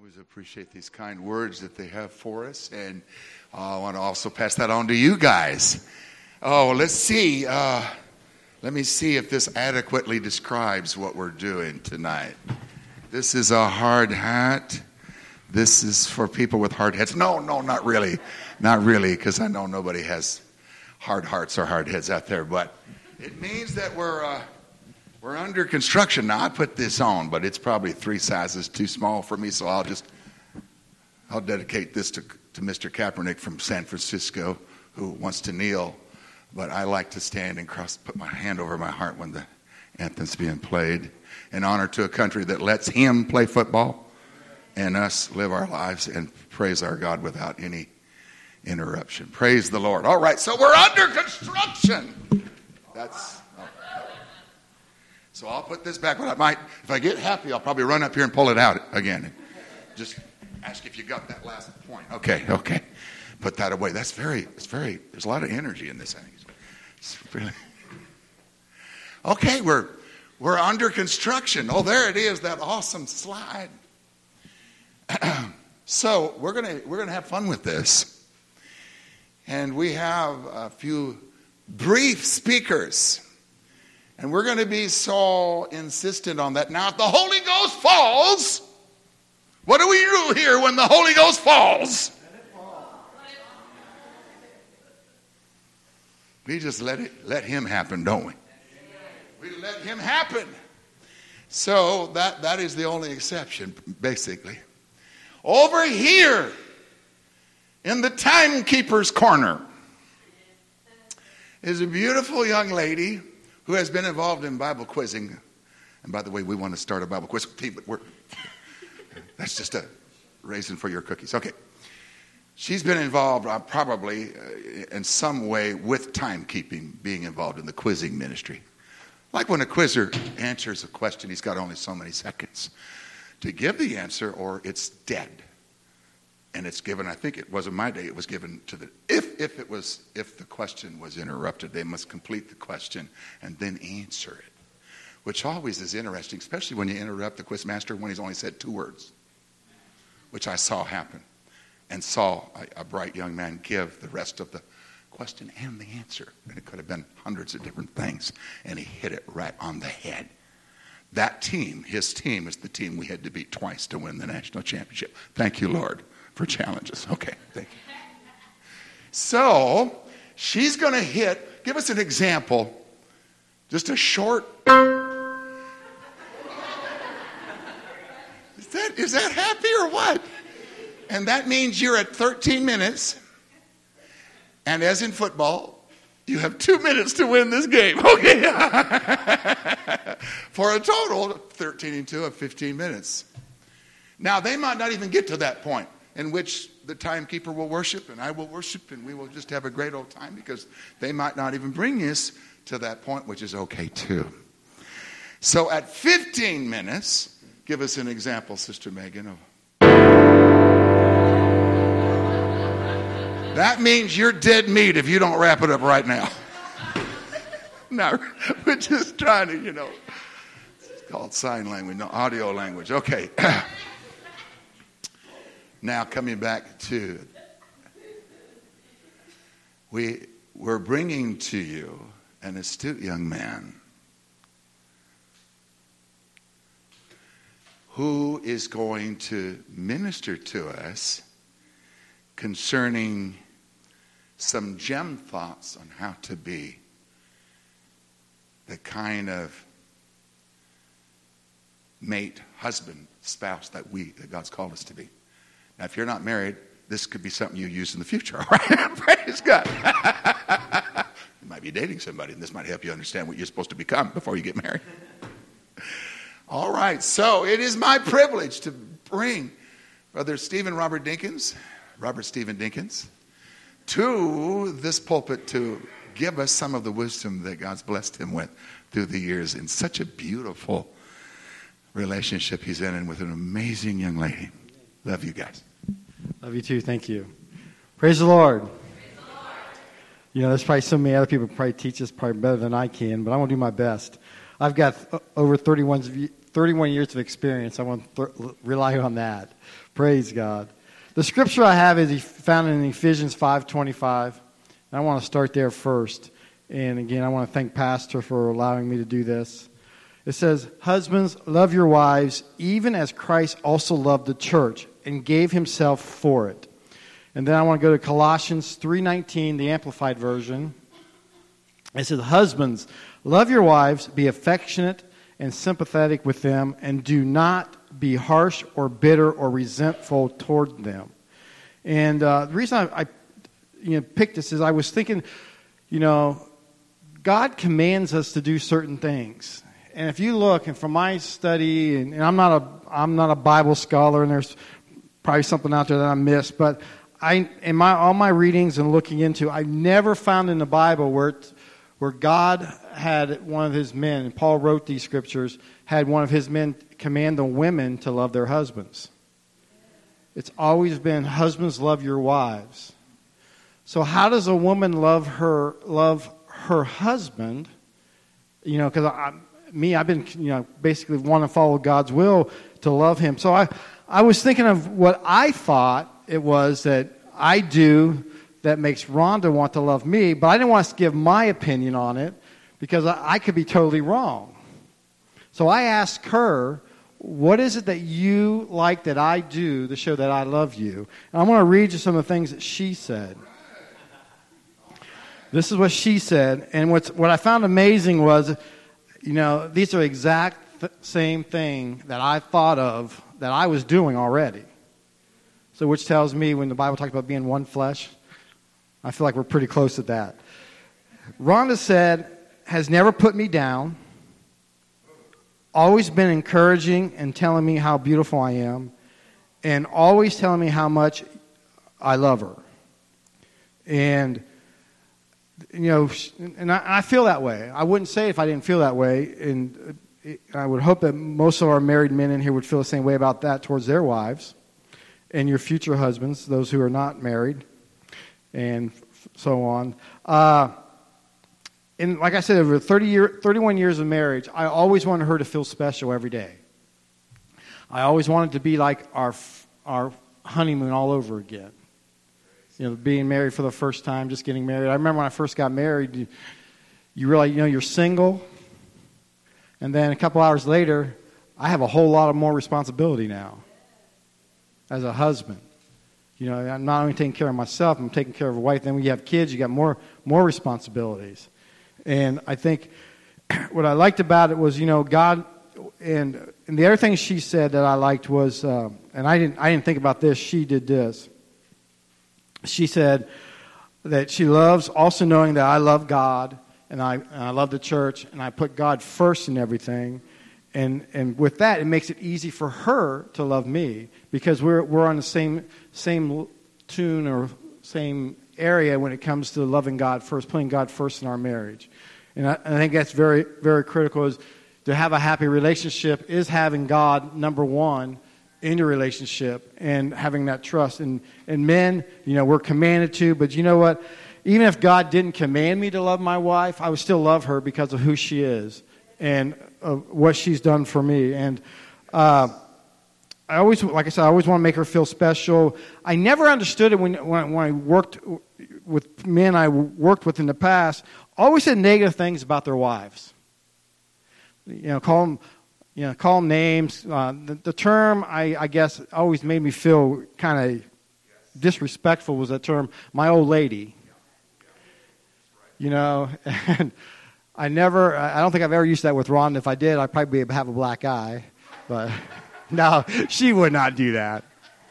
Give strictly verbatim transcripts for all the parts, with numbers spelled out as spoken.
always appreciate these kind words that they have for us, and uh, I want to also pass that on to you guys. Oh, let's see. Uh, let me see if this adequately describes what we're doing tonight. This is a hard hat. This is for people with hard heads. No, no, not really. Not really, because I know nobody has hard hearts or hard heads out there. But it means that we're uh, we're under construction. Now, I put this on, but it's probably three sizes too small for me, so I'll just I'll dedicate this to, to Mister Kaepernick from San Francisco, who wants to kneel. But I like to stand and cross, put my hand over my heart when the anthem's being played, in honor to a country that lets him play football and us live our lives and praise our God without any interruption. Praise the Lord. All right, so we're under construction. That's oh. So I'll put this back. But I might, if I get happy, I'll probably run up here and pull it out again. Just ask if you got that last point. Okay, okay. Put that away. That's very, it's very, there's a lot of energy in this thing. It's really... Okay, we're we're under construction. Oh, there it is, that awesome slide. So we're gonna we're gonna have fun with this, and we have a few brief speakers, and we're going to be so insistent on that. Now, if the Holy Ghost falls, what do we do here when the Holy Ghost falls? We just let it let him happen, don't we? We let him happen. So that that is the only exception, basically. Over here in the timekeeper's corner is a beautiful young lady who has been involved in Bible quizzing. And by the way, we want to start a Bible quiz team, but we're that's just a raisin for your cookies. Okay. She's been involved uh, probably uh, in some way with timekeeping, being involved in the quizzing ministry. Like when a quizzer answers a question, he's got only so many seconds to give the answer, or it's dead. And it's given, I think it wasn't my day, it was given to the, if if it was, if the question was interrupted, they must complete the question and then answer it. Which always is interesting, especially when you interrupt the quiz master when he's only said two words. Which I saw happen. And saw a, a bright young man give the rest of the question and the answer. And it could have been hundreds of different things. And he hit it right on the head. That team, his team, is the team we had to beat twice to win the national championship. Thank you, Lord, for challenges. Okay, thank you. So, she's going to hit, give us an example, just a short... Is that, is that happy or what? And that means you're at thirteen minutes. And as in football, you have two minutes to win this game. Okay. For a total of thirteen and two of fifteen minutes. Now, they might not even get to that point in which the timekeeper will worship and I will worship and we will just have a great old time, because they might not even bring us to that point, which is okay too. So at fifteen minutes, give us an example, Sister Megan, of... That means you're dead meat if you don't wrap it up right now. No, we're just trying to, you know, it's called sign language, no audio language. Okay. Now coming back to, we, we're bringing to you an astute young man who is going to minister to us concerning some gem thoughts on how to be the kind of mate, husband, spouse that we, that God's called us to be. Now, if you're not married, this could be something you use in the future, all right? Praise God. You might be dating somebody, and this might help you understand what you're supposed to become before you get married. All right, so it is my privilege to bring Brother Stephen Robert Dinkins, Robert Stephen Dinkins, to this pulpit to give us some of the wisdom that God's blessed him with through the years in such a beautiful relationship he's in with an amazing young lady. Love you guys. Love you too. Thank you. Praise the Lord. Praise the Lord. You know, there's probably so many other people who probably teach this probably better than I can, but I want to do my best. I've got over thirty-one, thirty-one years of experience. I want to th- rely on that. Praise God. The scripture I have is found in Ephesians five twenty-five. And I want to start there first. And again, I want to thank Pastor for allowing me to do this. It says, "Husbands, love your wives, even as Christ also loved the church and gave himself for it." And then I want to go to Colossians three nineteen, the Amplified Version. It says, "Husbands, love your wives, be affectionate and sympathetic with them, and do not be harsh or bitter or resentful toward them." And uh, the reason I, I you know, picked this is I was thinking, you know, God commands us to do certain things. And if you look, and from my study, and, and I'm not a I'm not a Bible scholar, and there's probably something out there that I missed, but I in my all my readings and looking into, I never found in the Bible where it, where God had one of his men, and Paul wrote these scriptures, had one of his men command the women to love their husbands. It's always been, husbands, love your wives. So how does a woman love her love her husband? You know, because I. Me, I've been, you know, basically want to follow God's will to love him. So I, I was thinking of what I thought it was that I do that makes Rhonda want to love me, but I didn't want to give my opinion on it because I, I could be totally wrong. So I asked her, what is it that you like that I do to show that I love you? And I'm going to read you some of the things that she said. This is what she said, and what's, what I found amazing was, you know, these are exact th- same thing that I thought of that I was doing already. So which tells me when the Bible talks about being one flesh, I feel like we're pretty close to that. Rhonda said, has never put me down, always been encouraging and telling me how beautiful I am, and always telling me how much I love her. And you know, and I, I feel that way. I wouldn't say it if I didn't feel that way. And I would hope that most of our married men in here would feel the same way about that towards their wives and your future husbands, those who are not married, and so on. Uh, and like I said, over thirty year, thirty-one years of marriage, I always wanted her to feel special every day. I always wanted to be like our our honeymoon all over again. You know, being married for the first time, just getting married. I remember when I first got married, you, you realize, you know, you're single. And then a couple hours later, I have a whole lot of more responsibility now as a husband. You know, I'm not only taking care of myself, I'm taking care of a wife. Then when you have kids, you got more more responsibilities. And I think what I liked about it was, you know, God, and, and the other thing she said that I liked was, uh, and I didn't I didn't think about this, she did this. She said that she loves also knowing that I love God and I, and I love the church and I put God first in everything. And and with that, it makes it easy for her to love me because we're we're on the same same tune or same area when it comes to loving God first, putting God first in our marriage. And I, I think that's very, very critical. Is to have a happy relationship is having God number one in your relationship and having that trust. And, and men, you know, we're commanded to, but you know what? Even if God didn't command me to love my wife, I would still love her because of who she is and uh, what she's done for me. And uh, I always, like I said, I always want to make her feel special. I never understood it when, when, when I worked with men I worked with in the past, always said negative things about their wives. You know, call them... You know, call them names. Uh, the, the term, I, I guess, always made me feel kind of disrespectful was that term, my old lady. You know, and I never, I don't think I've ever used that with Ron. If I did, I'd probably have a black eye. But no, she would not do that.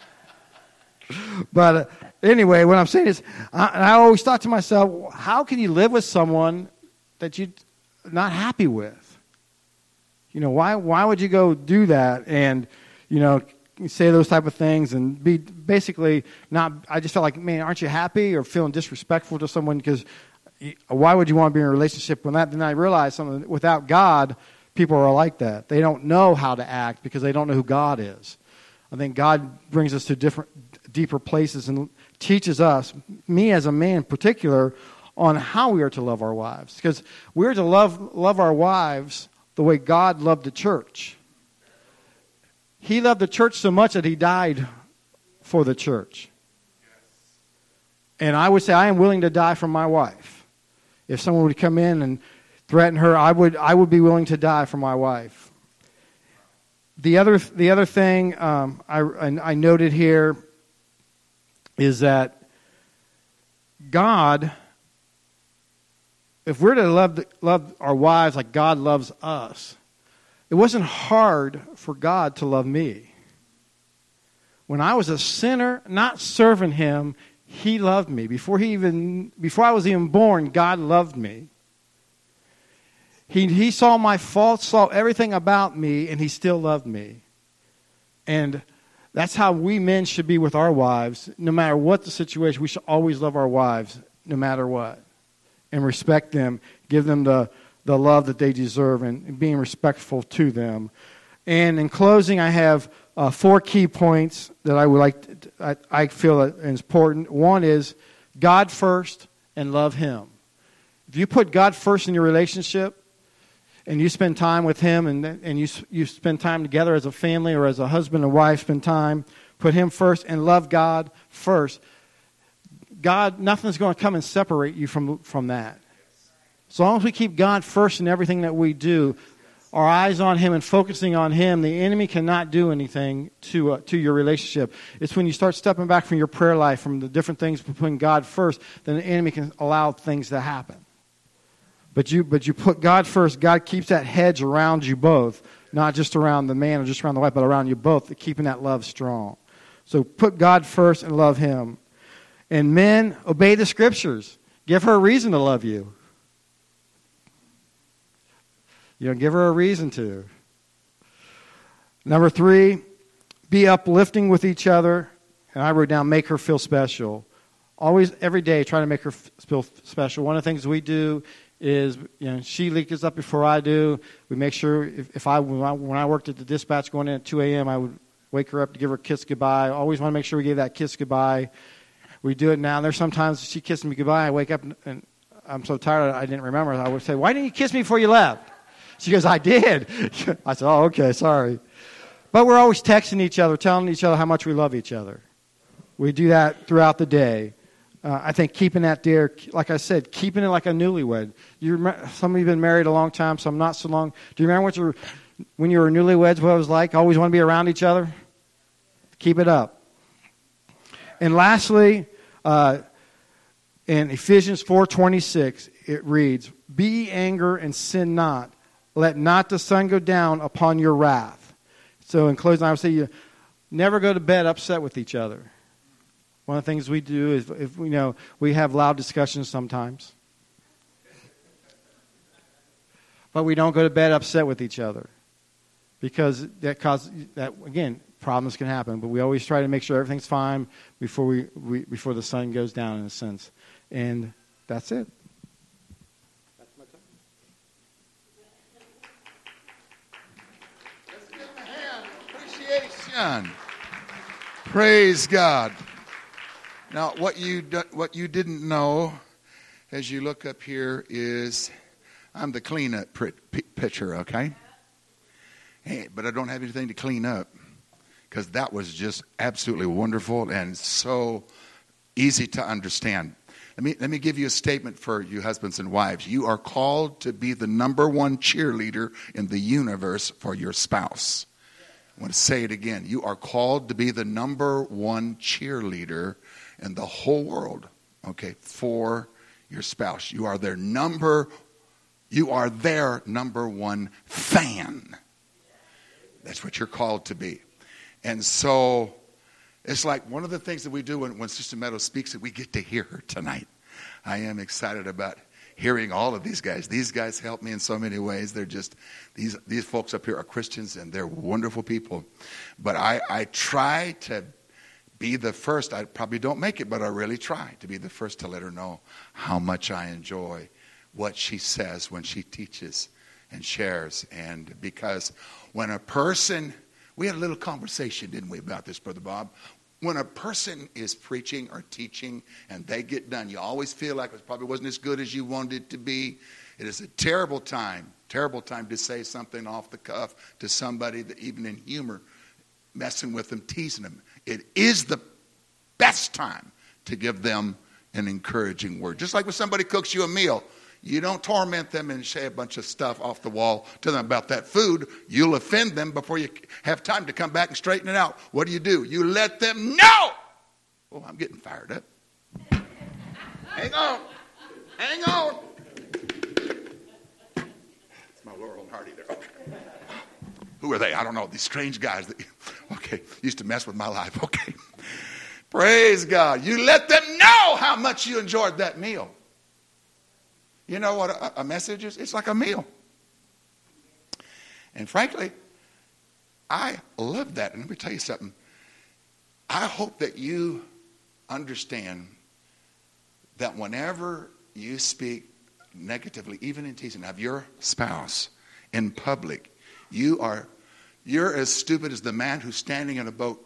But uh, anyway, what I'm saying is, I, I always thought to myself, how can you live with someone that you're not happy with? You know, why why would you go do that and, you know, say those type of things and be basically not, I just felt like, man, aren't you happy or feeling disrespectful to someone because why would you want to be in a relationship with that? Then I realized something, without God, people are like that. They don't know how to act because they don't know who God is. I think God brings us to different, deeper places and teaches us, me as a man in particular, on how we are to love our wives. Because we're to love love our wives the way God loved the church. He loved the church so much that he died for the church. And I would say I am willing to die for my wife. If someone would come in and threaten her, I would I would be willing to die for my wife. The other the other thing um, I, I noted here is that God, if we're to love love our wives like God loves us, it wasn't hard for God to love me. When I was a sinner, not serving Him, He loved me. Before he even before I was even born, God loved me. He he saw my faults, saw everything about me, and He still loved me. And that's how we men should be with our wives. No matter what the situation, we should always love our wives, no matter what. And respect them, give them the, the love that they deserve, and, and being respectful to them. And in closing, I have uh, four key points that I would like to, I, I feel is important. One is God first and love Him. If you put God first in your relationship, and you spend time with Him, and and you you spend time together as a family or as a husband and wife, spend time, put Him first, and love God first. God, nothing's going to come and separate you from from that. As long as we keep God first in everything that we do, our eyes on Him and focusing on Him, the enemy cannot do anything to uh, to your relationship. It's when you start stepping back from your prayer life, from the different things, putting God first, then the enemy can allow things to happen. But you but you put God first. God keeps that hedge around you both, not just around the man or just around the wife, but around you both, keeping that love strong. So put God first and love Him. And men, obey the Scriptures. Give her a reason to love you. You know, give her a reason to. Number three, be uplifting with each other. And I wrote down, make her feel special. Always, every day, try to make her feel special. One of the things we do is, you know, she leaks up before I do. We make sure if, if I when, I when I worked at the dispatch going in at two a.m., I would wake her up to give her a kiss goodbye. I always want to make sure we give that kiss goodbye. We do it now. There's sometimes she kisses me goodbye. I wake up and, and I'm so tired I didn't remember. I would say, "Why didn't you kiss me before you left?" She goes, "I did." I said, "Oh, okay, sorry." But we're always texting each other, telling each other how much we love each other. We do that throughout the day. Uh, I think keeping that there, like I said, keeping it like a newlywed. You remember, some of you have been married a long time, some not so long. Do you remember what you when you were newlyweds, what it was like? Always want to be around each other? Keep it up. And lastly, uh, in Ephesians four twenty-six, it reads, "Be ye angry and sin not. Let not the sun go down upon your wrath." So in closing, I would say you never go to bed upset with each other. One of the things we do is, if we know, we have loud discussions sometimes. But we don't go to bed upset with each other. Because that causes, that again, problems can happen. But we always try to make sure everything's fine before we, we before the sun goes down, in a sense. And that's it. That's my time. Let's give him a hand. Appreciation. Praise God. Now, what you do, what you didn't know, as you look up here, is I'm the cleanup pitcher, okay? Hey, but I don't have anything to clean up, because that was just absolutely wonderful and so easy to understand. Let me let me give you a statement for you husbands and wives. You are called to be the number one cheerleader in the universe for your spouse. I want to say it again. You are called to be the number one cheerleader in the whole world, okay, for your spouse. You are their number, you are their number one fan. That's what you're called to be. And so it's like one of the things that we do when, when Sister Meadows speaks, that we get to hear her tonight. I am excited about hearing all of these guys. These guys help me in so many ways. They're just, these these folks up here are Christians, and they're wonderful people. But I, I try to be the first. I probably don't make it, but I really try to be the first to let her know how much I enjoy what she says when she teaches and shares. And because when a person, we had a little conversation, didn't we, about this, Brother Bob? When a person is preaching or teaching and they get done, you always feel like it probably wasn't as good as you wanted it to be. It is a terrible time, terrible time to say something off the cuff to somebody that even in humor messing with them, teasing them. It is the best time to give them an encouraging word. Just like when somebody cooks you a meal, you don't torment them and say a bunch of stuff off the wall to them about that food. You'll offend them before you have time to come back and straighten it out. What do you do? You let them know. Oh, I'm getting fired up. Hang on. Hang on. It's my Laurel and Hardy there. Okay. Who are they? I don't know. These strange guys that, okay, used to mess with my life. Okay. Praise God. You let them know how much you enjoyed that meal. You know what a, a message is? It's like a meal. And frankly, I love that. And let me tell you something. I hope that you understand that whenever you speak negatively, even in teasing, of your spouse in public, you are, you're as stupid as the man who's standing in a boat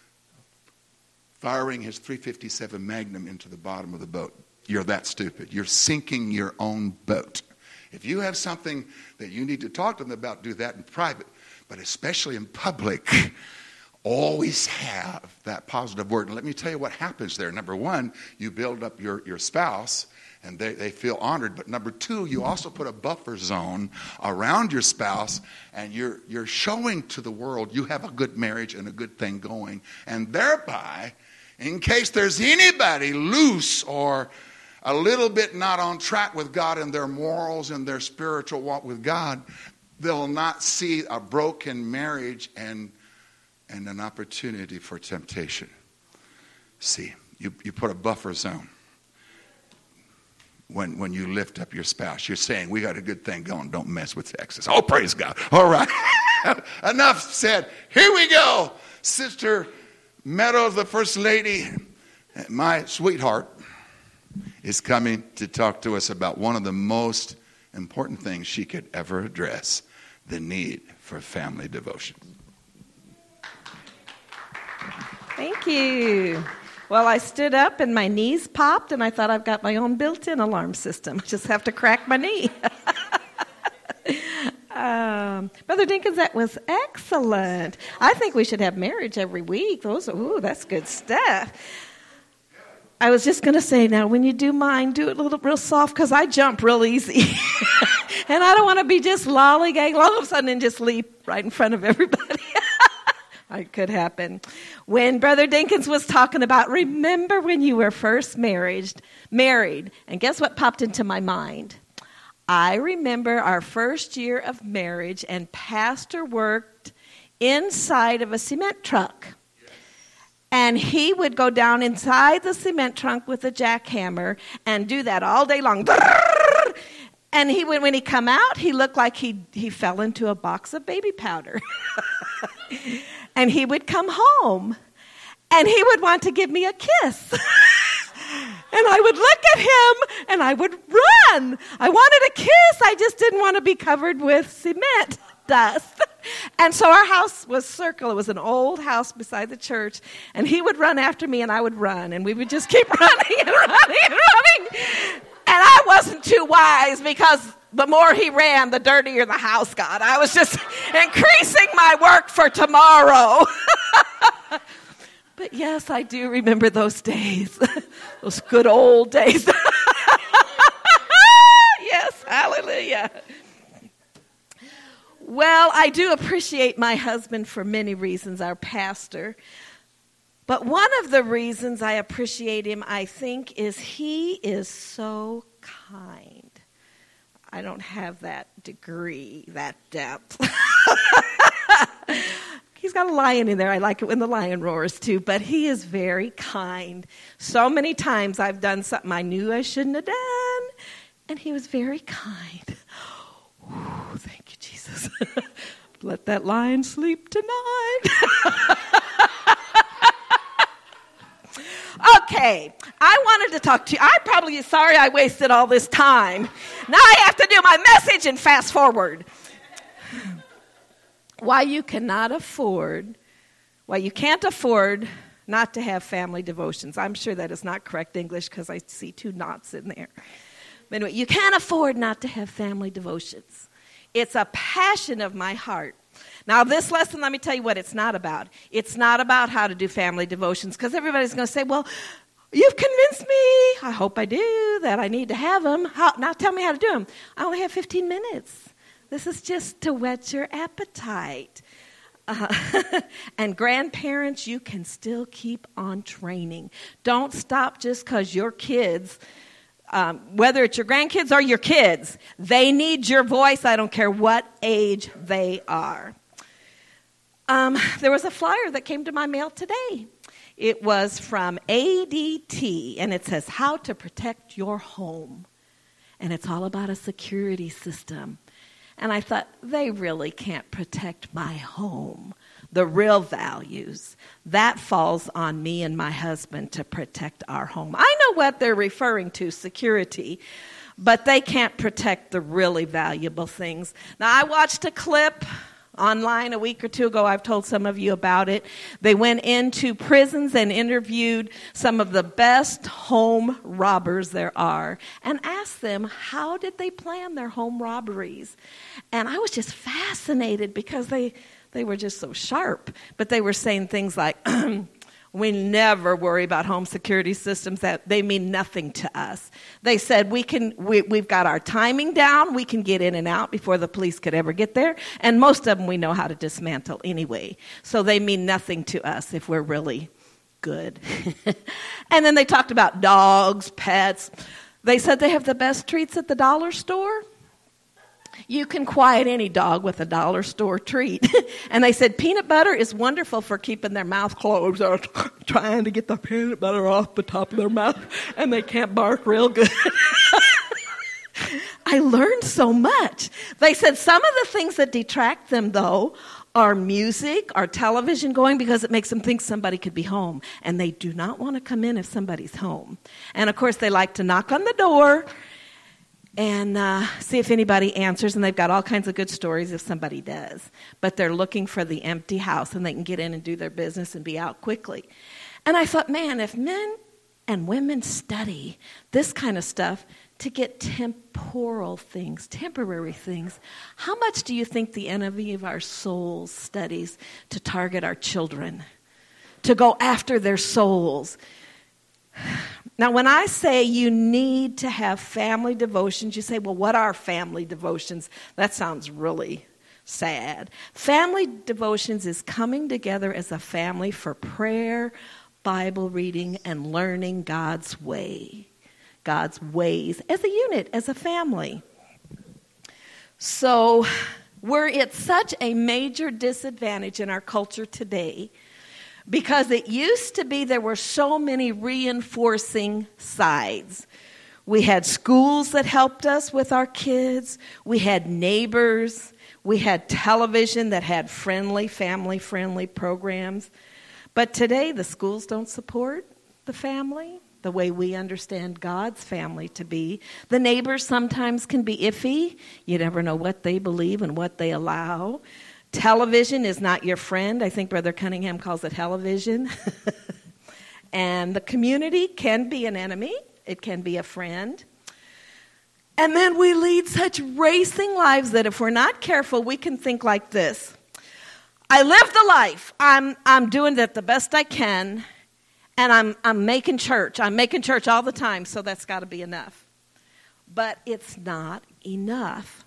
firing his three fifty-seven Magnum into the bottom of the boat. You're that stupid. You're sinking your own boat. If you have something that you need to talk to them about, do that in private. But especially in public, always have that positive word. And let me tell you what happens there. Number one, you build up your, your spouse, and they, they feel honored. But number two, you also put a buffer zone around your spouse, and you're, you're showing to the world you have a good marriage and a good thing going. And thereby, in case there's anybody loose or a little bit not on track with God in their morals and their spiritual walk with God, they'll not see a broken marriage and and an opportunity for temptation. See, you, you put a buffer zone when when you lift up your spouse. You're saying, we got a good thing going. Don't mess with Texas. Oh, praise God. All right. Enough said. Here we go. Sister Meadows, the First Lady, my sweetheart, is coming to talk to us about one of the most important things she could ever address, the need for family devotion. Thank you. Well, I stood up and my knees popped, and I thought I've got my own built-in alarm system. I just have to crack my knee. um, Brother Dinkins, that was excellent. I think we should have marriage every week. Those are, ooh, that's good stuff. I was just going to say, now, when you do mine, do it a little real soft, because I jump real easy. And I don't want to be just lollygagging all of a sudden and just leap right in front of everybody. It could happen. When Brother Dinkins was talking about, remember when you were first married, married, and guess what popped into my mind? I remember our first year of marriage, and Pastor worked inside of a cement truck. And he would go down inside the cement trunk with a jackhammer and do that all day long. And he would, when he come out, he looked like he he fell into a box of baby powder. And he would come home, and he would want to give me a kiss. And I would look at him, and I would run. I wanted a kiss. I just didn't want to be covered with cement dust. And so our house was circle. It was an old house beside the church. And he would run after me, and I would run. And we would just keep running and running and running. And I wasn't too wise, because the more he ran, the dirtier the house got. I was just increasing my work for tomorrow. But yes, I do remember those days. Those good old days. Yes, hallelujah. Well, I do appreciate my husband for many reasons, our pastor. But one of the reasons I appreciate him, I think, is he is so kind. I don't have that degree, that depth. He's got a lion in there. I like it when the lion roars, too. But he is very kind. So many times I've done something I knew I shouldn't have done, and he was very kind. Ooh, thank you, Jesus. Let that lion sleep tonight. Okay, I wanted to talk to you. I'm probably sorry I wasted all this time. Now I have to do my message and fast forward. Why you cannot afford, why you can't afford not to have family devotions. I'm sure that is not correct English, because I see two knots in there. But anyway, you can't afford not to have family devotions. It's a passion of my heart. Now, this lesson, let me tell you what it's not about. It's not about how to do family devotions, because everybody's going to say, well, you've convinced me. I hope I do, that I need to have them. How, now tell me how to do them. I only have fifteen minutes. This is just to whet your appetite. Uh, and grandparents, you can still keep on training. Don't stop just because your kids, um, whether it's your grandkids or your kids, they need your voice. I don't care what age they are. Um, there was a flyer that came to my mail today. It was from A D T, and it says, How to Protect Your Home. And it's all about a security system. And I thought, they really can't protect my home, the real values. That falls on me and my husband to protect our home. I know what they're referring to, security, but they can't protect the really valuable things. Now, I watched a clip online a week or two ago. I've told some of you about it. They went into prisons and interviewed some of the best home robbers there are and asked them, how did they plan their home robberies? And I was just fascinated because they, they were just so sharp. But they were saying things like, we never worry about home security systems. That they mean nothing to us. They said we can, we, we've got our timing down. We can get in and out before the police could ever get there. And most of them we know how to dismantle anyway. So they mean nothing to us if we're really good. And then they talked about dogs, pets. They said they have the best treats at the dollar store. You can quiet any dog with a dollar store treat. And they said peanut butter is wonderful for keeping their mouth closed. They're trying to get the peanut butter off the top of their mouth, and they can't bark real good. I learned so much. They said some of the things that detract them, though, are music, are television going, because it makes them think somebody could be home. And they do not want to come in if somebody's home. And, of course, they like to knock on the door and uh, see if anybody answers, and they've got all kinds of good stories if somebody does. But they're looking for the empty house, and they can get in and do their business and be out quickly. And I thought, man, if men and women study this kind of stuff to get temporal things, temporary things, how much do you think the enemy of our souls studies to target our children, to go after their souls? Now, when I say you need to have family devotions, you say, well, what are family devotions? That sounds really sad. Family devotions is coming together as a family for prayer, Bible reading, and learning God's way, God's ways, as a unit, as a family. So we're at such a major disadvantage in our culture today, because it used to be there were so many reinforcing sides. We had schools that helped us with our kids. We had neighbors. We had television that had friendly, family-friendly programs. But today, the schools don't support the family the way we understand God's family to be. The neighbors sometimes can be iffy. You never know what they believe and what they allow. Television is not your friend. I think Brother Cunningham calls it television. And the community can be an enemy. It can be a friend. And then we lead such racing lives that if we're not careful, we can think like this. I live the life. I'm I'm doing it the best I can. And I'm I'm making church. I'm making church all the time, so that's got to be enough. But it's not enough.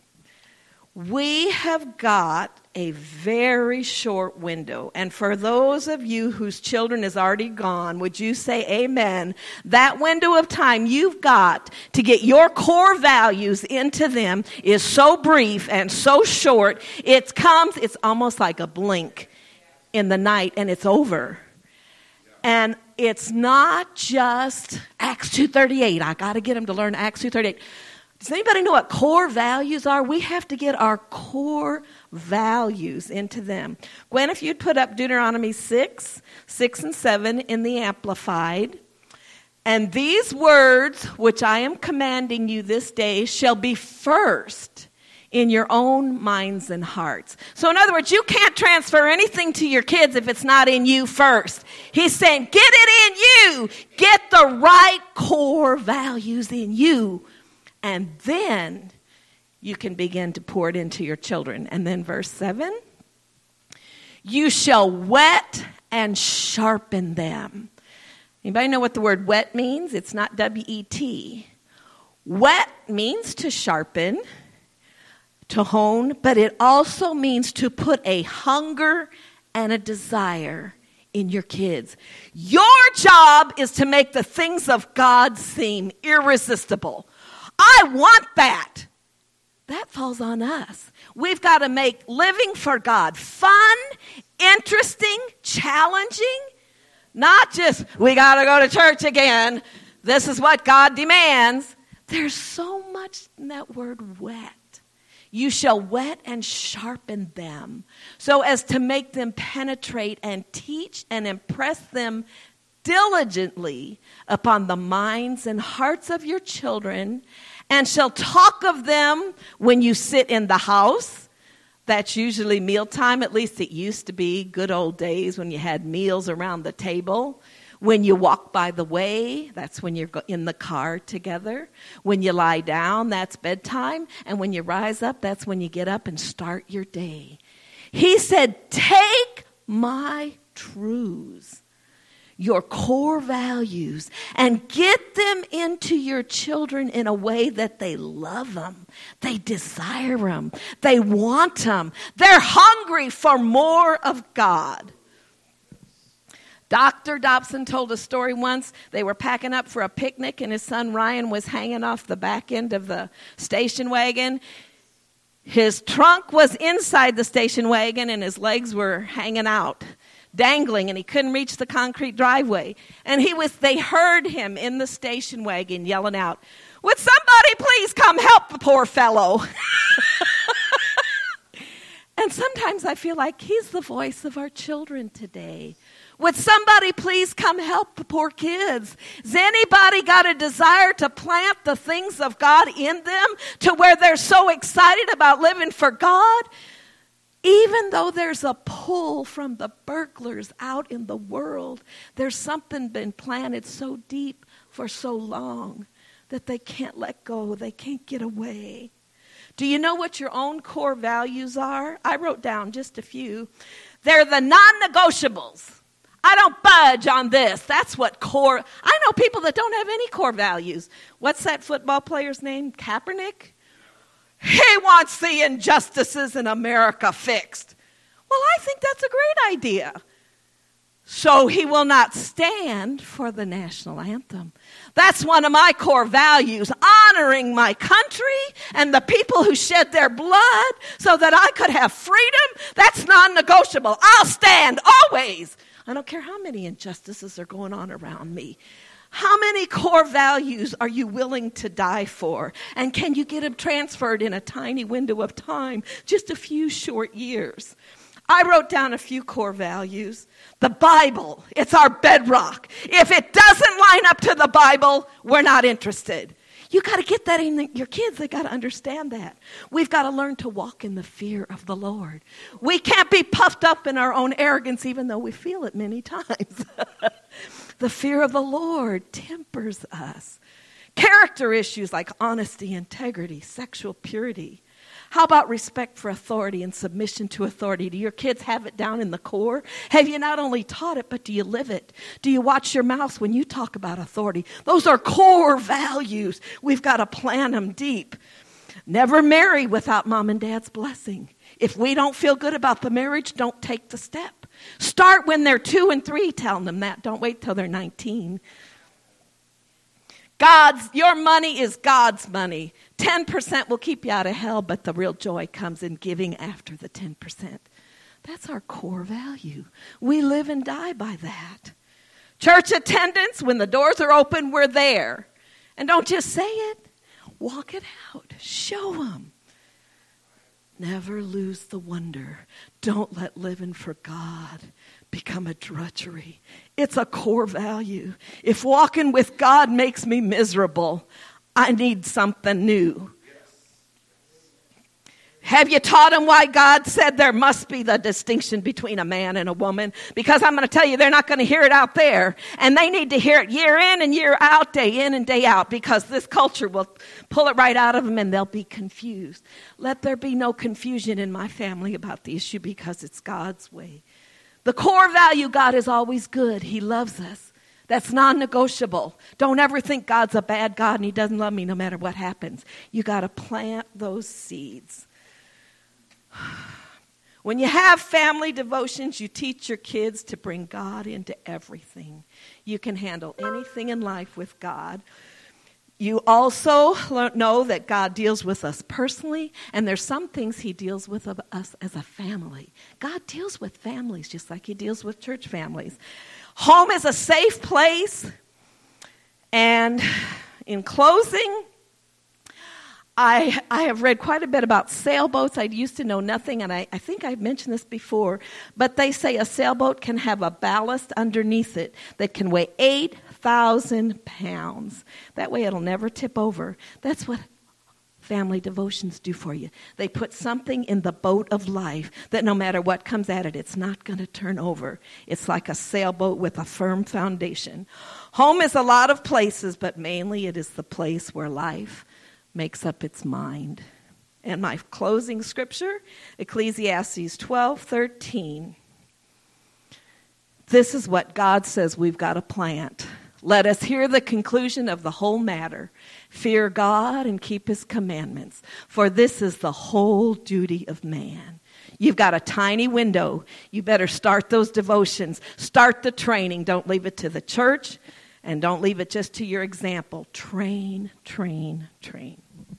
We have got a very short window. And for those of you whose children is already gone, would you say amen? That window of time you've got to get your core values into them is so brief and so short. It comes, it's almost like a blink in the night, and it's over. And it's not just Acts two thirty-eight. I got to get them to learn Acts two thirty-eight. Does anybody know what core values are? We have to get our core values into them. Gwen, if you'd put up Deuteronomy six, six and seven in the Amplified. And these words, which I am commanding you this day, shall be first in your own minds and hearts. So in other words, you can't transfer anything to your kids if it's not in you first. He's saying, get it in you. Get the right core values in you. And then you can begin to pour it into your children. And then verse seven, You shall whet and sharpen them. Anybody know what the word wet means? It's not W E T. Wet means to sharpen, to hone, but it also means to put a hunger and a desire in your kids. Your job is to make the things of God seem irresistible. I want that. That falls on us. We've got to make living for God fun, interesting, challenging. Not just, we got to go to church again. This is what God demands. There's so much in that word wet. You shall whet and sharpen them so as to make them penetrate and teach and impress them diligently upon the minds and hearts of your children, and shall talk of them when you sit in the house. That's usually mealtime, at least it used to be, good old days when you had meals around the table. When you walk by the way, that's when you're in the car together. When you lie down, that's bedtime. And when you rise up, that's when you get up and start your day. He said, take my truths, your core values, and get them into your children in a way that they love them. They desire them. They want them. They're hungry for more of God. Doctor Dobson told a story once. They were packing up for a picnic, and his son Ryan was hanging off the back end of the station wagon. His trunk was inside the station wagon, and his legs were hanging out, dangling, and he couldn't reach the concrete driveway. And he was. They heard him in the station wagon yelling out, "Would somebody please come help the poor fellow?" And sometimes I feel like he's the voice of our children today. Would somebody please come help the poor kids? Has anybody got a desire to plant the things of God in them to where they're so excited about living for God? Even though there's a pull from the burglars out in the world, there's something been planted so deep for so long that they can't let go. They can't get away. Do you know what your own core values are? I wrote down just a few. They're the non-negotiables. I don't budge on this. That's what core. I know people that don't have any core values. What's that football player's name? Kaepernick? He wants the injustices in America fixed. Well, I think that's a great idea. So he will not stand for the national anthem. That's one of my core values, honoring my country and the people who shed their blood so that I could have freedom. That's non-negotiable. I'll stand always. I don't care how many injustices are going on around me. How many core values are you willing to die for? And can you get them transferred in a tiny window of time, just a few short years? I wrote down a few core values. The Bible, it's our bedrock. If it doesn't line up to the Bible, we're not interested. You got to get that in the, your kids. They got to understand that. We've got to learn to walk in the fear of the Lord. We can't be puffed up in our own arrogance, even though we feel it many times. The fear of the Lord tempers us. Character issues like honesty, integrity, sexual purity. How about respect for authority and submission to authority? Do your kids have it down in the core? Have you not only taught it, but do you live it? Do you watch your mouth when you talk about authority? Those are core values. We've got to plant them deep. Never marry without mom and dad's blessing. If we don't feel good about the marriage, don't take the step. Start when they're two and three telling them that. Don't wait till they're nineteen. God's, your money is God's money. ten percent will keep you out of hell, but the real joy comes in giving after the ten percent. That's our core value. We live and die by that. Church attendance, when the doors are open, we're there. And don't just say it. Walk it out. Show them. Never lose the wonder. Don't let living for God become a drudgery. It's a core value. If walking with God makes me miserable, I need something new. Have you taught them why God said there must be the distinction between a man and a woman? Because I'm going to tell you, they're not going to hear it out there. And they need to hear it year in and year out, day in and day out, because this culture will pull it right out of them and they'll be confused. Let there be no confusion in my family about the issue because it's God's way. The core value, God is always good. He loves us. That's non-negotiable. Don't ever think God's a bad God and he doesn't love me no matter what happens. You got to plant those seeds. When you have family devotions, you teach your kids to bring God into everything. You can handle anything in life with God. You also know that God deals with us personally, and there's some things he deals with us as a family. God deals with families just like he deals with church families. Home is a safe place. And in closing, I, I have read quite a bit about sailboats. I used to know nothing, and I, I think I've mentioned this before, but they say a sailboat can have a ballast underneath it that can weigh eight thousand pounds. That way it'll never tip over. That's what family devotions do for you. They put something in the boat of life that no matter what comes at it, it's not going to turn over. It's like a sailboat with a firm foundation. Home is a lot of places, but mainly it is the place where life makes up its mind. And my closing scripture, Ecclesiastes twelve thirteen. This is what God says we've got to plant. Let us hear the conclusion of the whole matter. Fear God and keep his commandments, for this is the whole duty of man. You've got a tiny window. You better start those devotions. Start the training. Don't leave it to the church, and don't leave it just to your example. Train, train, train.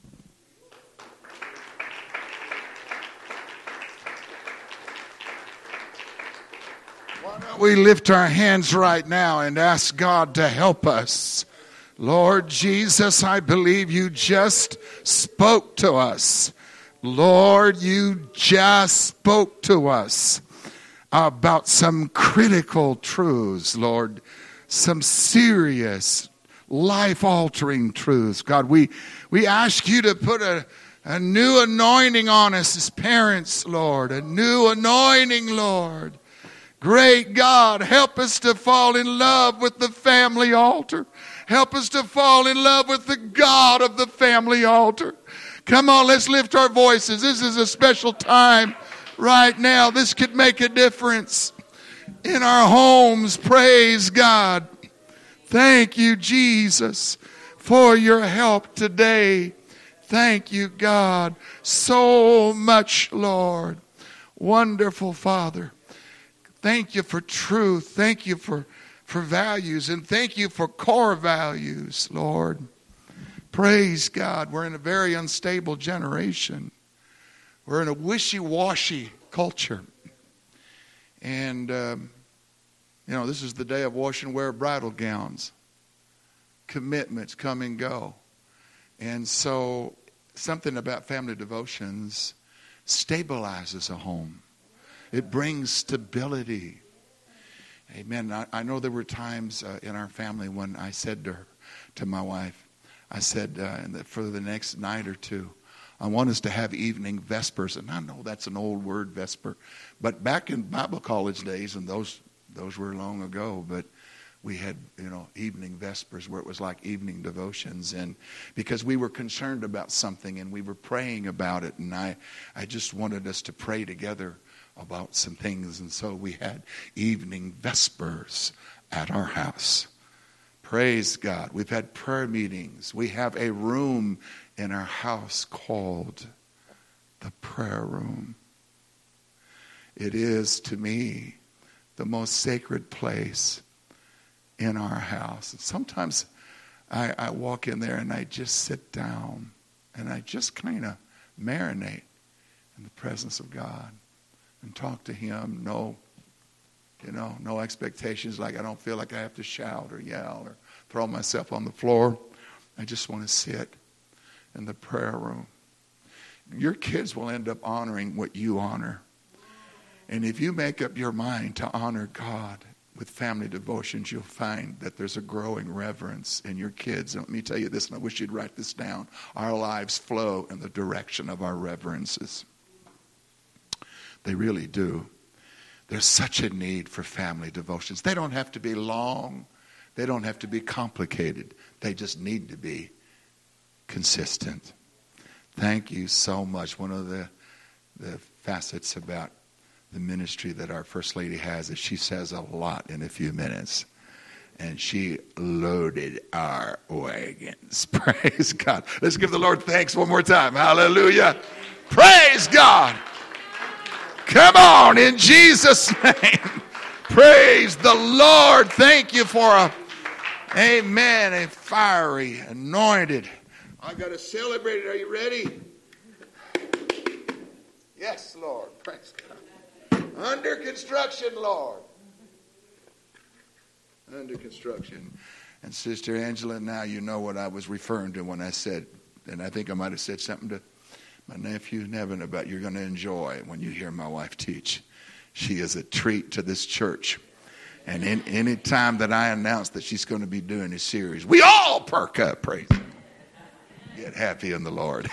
Why don't we lift our hands right now and ask God to help us? Lord Jesus, I believe you just spoke to us. Lord, you just spoke to us about some critical truths, Lord, some serious, life-altering truths. God, we, we ask you to put a, a new anointing on us as parents, Lord, a new anointing, Lord. Great God, help us to fall in love with the family altar. Help us to fall in love with the God of the family altar. Come on, let's lift our voices. This is a special time right now. This could make a difference in our homes. Praise God. Thank you, Jesus, for your help today. Thank you, God, so much, Lord. Wonderful Father. Thank you for truth. Thank you for, for values. And thank you for core values, Lord. Praise God. We're in a very unstable generation. We're in a wishy-washy culture. And, um, you know, this is the day of wash and wear bridal gowns. Commitments come and go. And so something about family devotions stabilizes a home. It brings stability. Amen. I, I know there were times uh, in our family when I said to her, to my wife, I said uh, for the next night or two, I want us to have evening vespers. And I know that's an old word, vesper. But back in Bible college days, and those those were long ago, but we had, you know, evening vespers where it was like evening devotions. And because we were concerned about something and we were praying about it. And I, I just wanted us to pray together about some things, and so we had evening vespers at our house. Praise God. We've had prayer meetings. We have a room in our house called the prayer room. It is, to me, the most sacred place in our house. And sometimes I, I walk in there and I just sit down and I just kind of marinate in the presence of God. And talk to him. No, you know, no expectations. Like I don't feel like I have to shout or yell or throw myself on the floor. I just want to sit in the prayer room. Your kids will end up honoring what you honor. And if you make up your mind to honor God with family devotions, you'll find that there's a growing reverence in your kids. And let me tell you this, and I wish you'd write this down. Our lives flow in the direction of our reverences. They really do. There's such a need for family devotions. They don't have to be long. They don't have to be complicated. They just need to be consistent. Thank you so much. One of the, the facets about the ministry that our First Lady has is she says a lot in a few minutes. And she loaded our wagons. Praise God. Let's give the Lord thanks one more time. Hallelujah. Praise God. Come on, in Jesus' name. Praise the Lord. Thank you for a, amen, a fiery, anointed. I got to celebrate it. Are you ready? Yes, Lord. Praise God. Under construction, Lord. Under construction. And Sister Angela, now you know what I was referring to when I said, and I think I might have said something to my nephew Nevin about you're going to enjoy when you hear my wife teach. She is a treat to this church. And in, any time that I announce that she's going to be doing a series, we all perk up, praise God. Get happy in the Lord.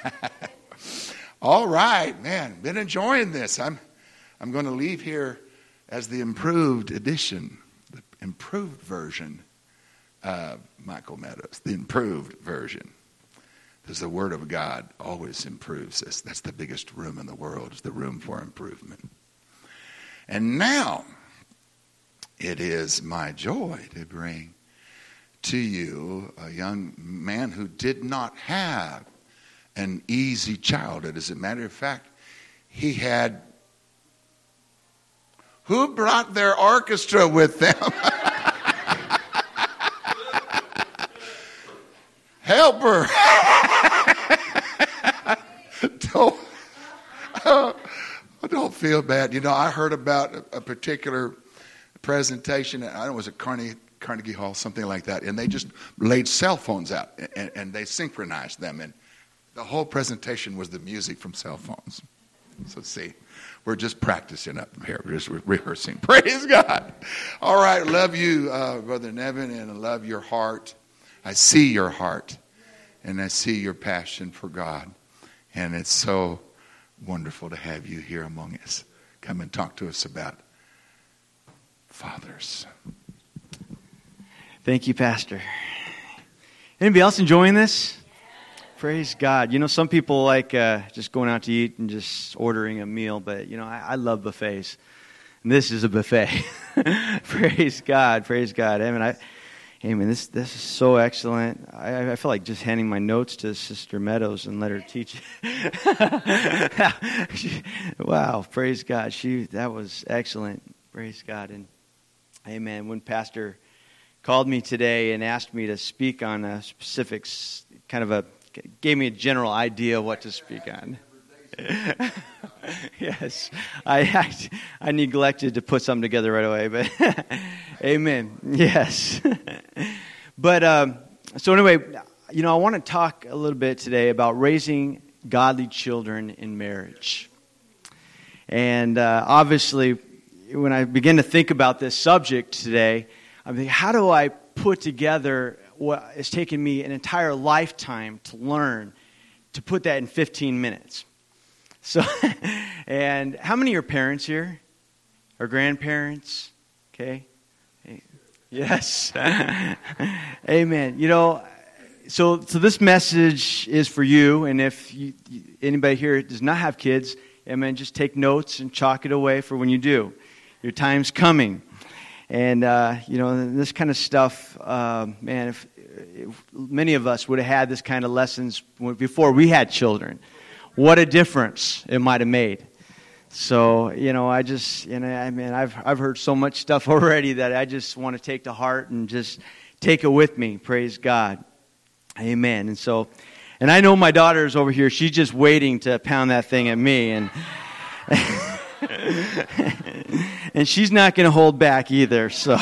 All right, man, been enjoying this. I'm, I'm going to leave here as the improved edition, the improved version of Michael Meadows, the improved version. Because the Word of God always improves us. That's the biggest room in the world, is the room for improvement. And now, it is my joy to bring to you a young man who did not have an easy childhood. As a matter of fact, he had... Who brought their orchestra with them? Help her. don't, uh, don't feel bad. You know, I heard about a, a particular presentation. I don't know, it was at Carnegie, Carnegie Hall, something like that. And they just laid cell phones out and, and they synchronized them. And the whole presentation was the music from cell phones. So see, we're just practicing up here. We're just re- rehearsing. Praise God. All right. Love you, uh, Brother Nevin, and I love your heart. I see your heart, and I see your passion for God. And it's so wonderful to have you here among us. Come and talk to us about fathers. Thank you, Pastor. Anybody else enjoying this? Praise God. You know, some people like uh, just going out to eat and just ordering a meal, but, you know, I, I love buffets. And this is a buffet. Praise God. Praise God. I mean, I, Amen. This this is so excellent. I, I feel like just handing my notes to Sister Meadows and let her teach. Wow. Praise God. She that was excellent. Praise God. And amen. When Pastor called me today and asked me to speak on a specific kind of a gave me a general idea of what to speak on. Yes, I, I I neglected to put something together right away, but amen. Yes, but um, so anyway, you know, I want to talk a little bit today about raising godly children in marriage, and uh, obviously, when I begin to think about this subject today, I'm thinking, how do I put together what has taken me an entire lifetime to learn, to put that in fifteen minutes? So, and how many are parents here? Or grandparents? Okay. Yes. Amen. You know, so so this message is for you, and if you, anybody here does not have kids, amen, just take notes and chalk it away for when you do. Your time's coming. And, uh, you know, this kind of stuff, uh, man, if, if many of us would have had this kind of lessons before we had children. What a difference it might have made. So, you know, I just, you know, I mean, I've I've heard so much stuff already that I just want to take to heart and just take it with me. Praise God. Amen. And so, and I know my daughter's over here. She's just waiting to pound that thing at me. And and she's not going to hold back either. So,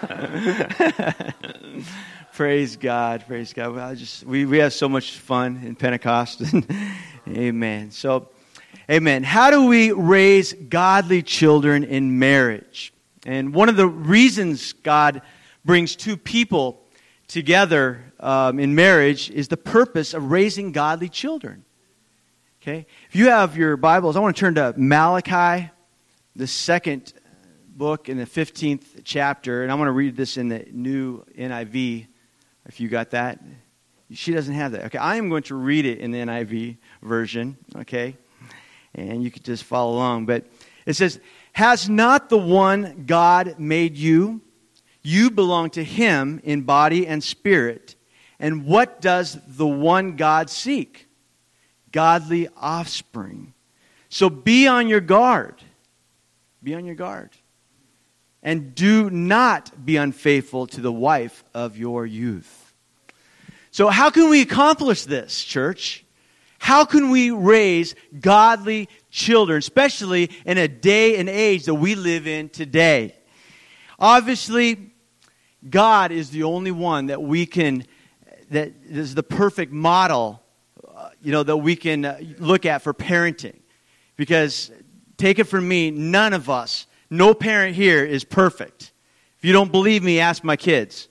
praise God. Praise God. Well, I just, we, we have so much fun in Pentecost. Amen. So, amen. How do we raise godly children in marriage? And one of the reasons God brings two people together um, in marriage is the purpose of raising godly children. Okay? If you have your Bibles, I want to turn to Malachi, the second book in the fifteenth chapter, and I'm going to read this in the new N I V, if you got that. She doesn't have that. Okay, I am going to read it in the N I V version, okay? And you could just follow along. But It says, has not the one God made you? You belong to him in body and spirit. And what does the one God seek? Godly offspring. So be on your guard. Be on your guard. And do not be unfaithful to the wife of your youth. So how can we accomplish this, church? How can we raise godly children, especially in a day and age that we live in today? Obviously, God is the only one that we can, that is the perfect model, uh, you know, that we can uh, look at for parenting. Because, take it from me, none of us, no parent here is perfect. If you don't believe me, ask my kids.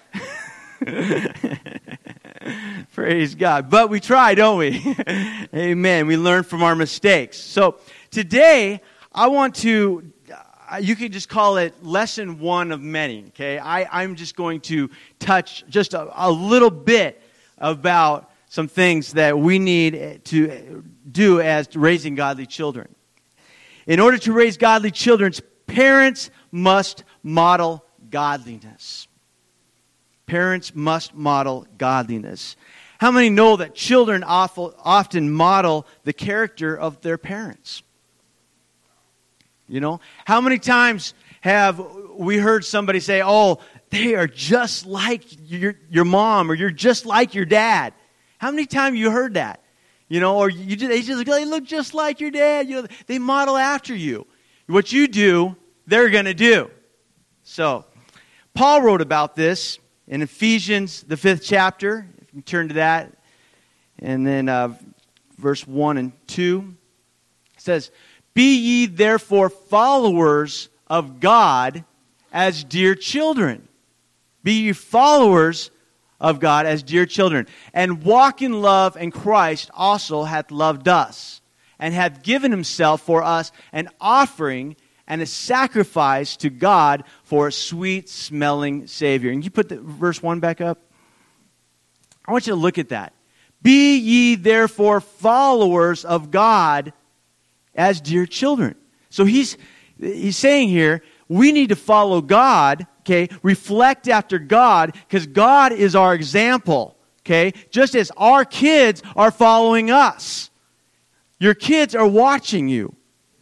Praise God. But we try, don't we? Amen. We learn from our mistakes. So today, I want to, you could just call it lesson one of many, okay? I, I'm just going to touch just a, a little bit about some things that we need to do as raising godly children. In order to raise godly children, parents must model godliness. Parents must model godliness. How many know that children often model the character of their parents? You know, how many times have we heard somebody say, oh, they are just like your, your mom, or you're just like your dad? How many times you heard that? You know, or you just, they just they look just like your dad. You know, they model after you. What you do, they're going to do. So, Paul wrote about this in Ephesians, the fifth chapter. If you turn to that, and then uh, verse one and two, it says, be ye therefore followers of God as dear children. Be ye followers of God as dear children. And walk in love, and Christ also hath loved us, and hath given himself for us an offering and a sacrifice to God for a sweet-smelling Savior. And you put the verse one back up? I want you to look at that. Be ye therefore followers of God as dear children. So he's he's saying here, we need to follow God, okay? Reflect after God, because God is our example, okay? Just as our kids are following us. Your kids are watching you.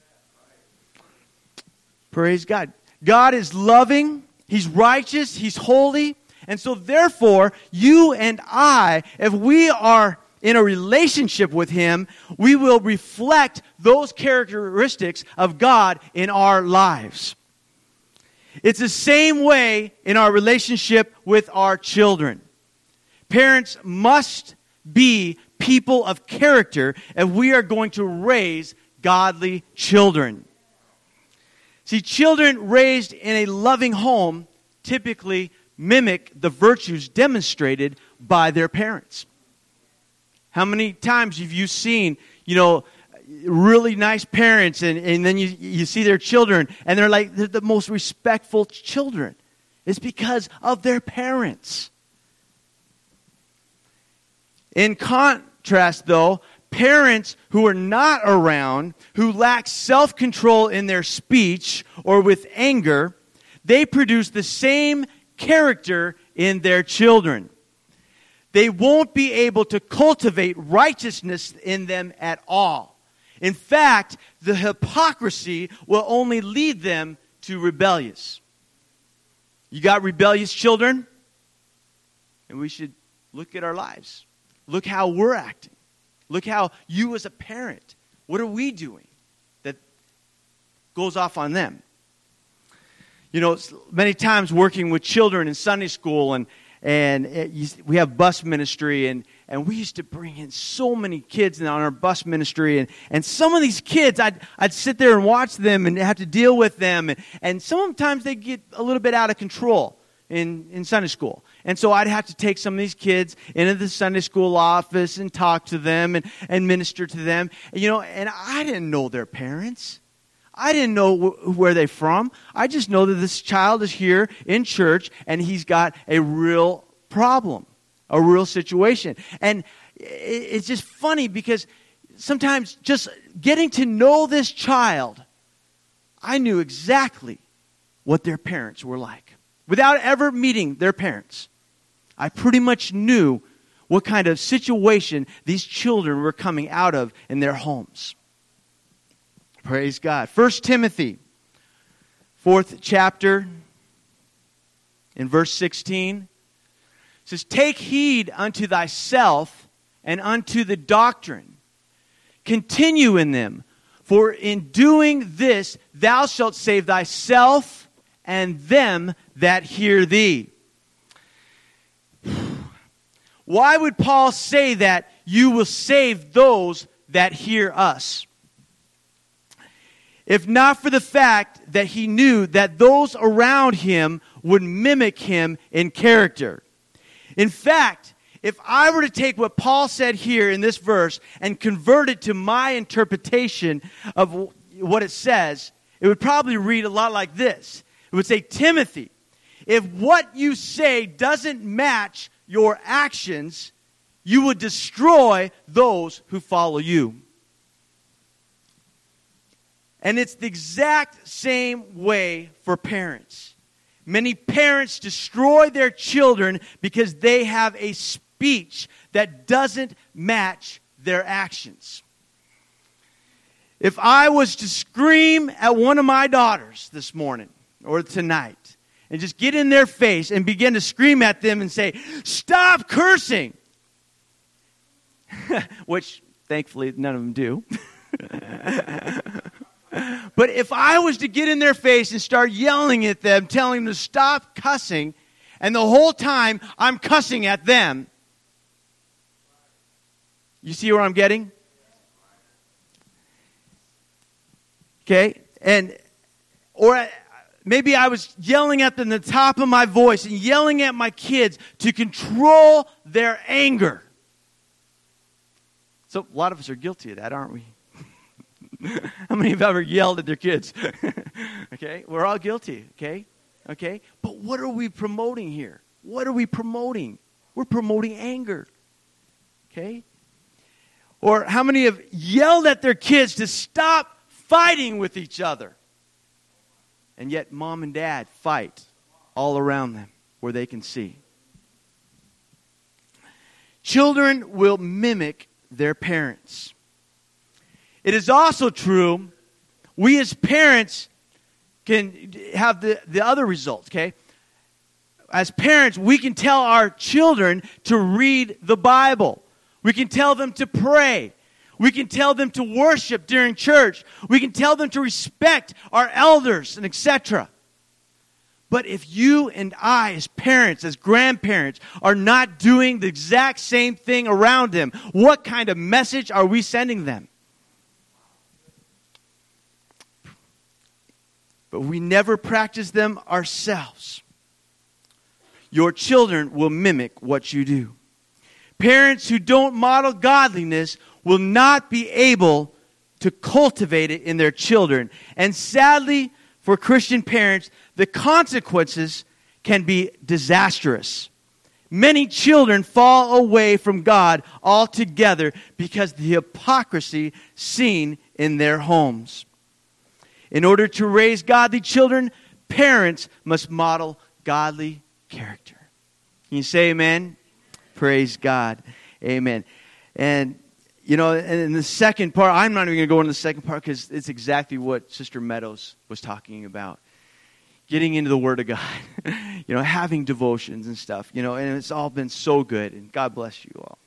Praise God. God is loving. He's righteous. He's holy. And so therefore, you and I, if we are in a relationship with him, we will reflect those characteristics of God in our lives. It's the same way in our relationship with our children. Parents must be people of character if we are going to raise godly children. See, children raised in a loving home typically mimic the virtues demonstrated by their parents. How many times have you seen, you know, really nice parents, and, and then you, you see their children, and they're like, they're the most respectful children? It's because of their parents. In contrast, though, parents who are not around, who lack self-control in their speech or with anger, they produce the same character in their children. They won't be able to cultivate righteousness in them at all. In fact, the hypocrisy will only lead them to rebellious. You got rebellious children? And we should look at our lives. Look how we're acting. Look how you as a parent, what are we doing that goes off on them? You know, many times working with children in Sunday school, and and it, we have bus ministry, and, and we used to bring in so many kids on our bus ministry, and, and some of these kids, I'd I'd sit there and watch them and have to deal with them, and, and sometimes they get a little bit out of control in, in Sunday school. And so I'd have to take some of these kids into the Sunday school office and talk to them and, and minister to them. And, you know, and I didn't know their parents. I didn't know wh- where they're from. I just know that this child is here in church, and he's got a real problem, a real situation. And it, it's just funny because sometimes just getting to know this child I knew exactly what their parents were like. Without ever meeting their parents, I pretty much knew what kind of situation these children were coming out of in their homes. Praise God. First Timothy, fourth chapter, in verse sixteen, says, "Take heed unto thyself and unto the doctrine. Continue in them, for in doing this thou shalt save thyself and them that hear thee." Why would Paul say that you will save those that hear us? If not for the fact that he knew that those around him would mimic him in character. In fact, if I were to take what Paul said here in this verse and convert it to my interpretation of what it says, it would probably read a lot like this. It would say, Timothy, if what you say doesn't match your actions, you would destroy those who follow you. And it's the exact same way for parents. Many parents destroy their children because they have a speech that doesn't match their actions. If I was to scream at one of my daughters this morning or tonight, and just get in their face and begin to scream at them and say, "Stop cursing!" Which, thankfully, none of them do. But if I was to get in their face and start yelling at them, telling them to stop cussing, and the whole time I'm cussing at them, you see where I'm getting? Okay? And, or maybe I was yelling at them at the top of my voice and yelling at my kids to control their anger. So a lot of us are guilty of that, aren't we? How many have ever yelled at their kids? Okay, we're all guilty, okay? Okay? But what are we promoting here? What are we promoting? We're promoting anger. Okay? Or how many have yelled at their kids to stop fighting with each other? And yet mom and dad fight all around them where they can see. Children will mimic their parents. It is also true, we as parents can have the, the other results, okay? As parents, we can tell our children to read the Bible. We can tell them to pray. We can tell them to worship during church. We can tell them to respect our elders and et cetera. But if you and I, as parents, as grandparents, are not doing the exact same thing around them, what kind of message are we sending them? But we never practice them ourselves. Your children will mimic what you do. Parents who don't model godliness will not be able to cultivate it in their children. And sadly, for Christian parents, the consequences can be disastrous. Many children fall away from God altogether because of the hypocrisy seen in their homes. In order to raise godly children, parents must model godly character. Can you say amen? Praise God. Amen. And, you know, and in the second part, I'm not even going to go into the second part because it's exactly what Sister Meadows was talking about. Getting into the Word of God. You know, having devotions and stuff. You know, and it's all been so good. And God bless you all.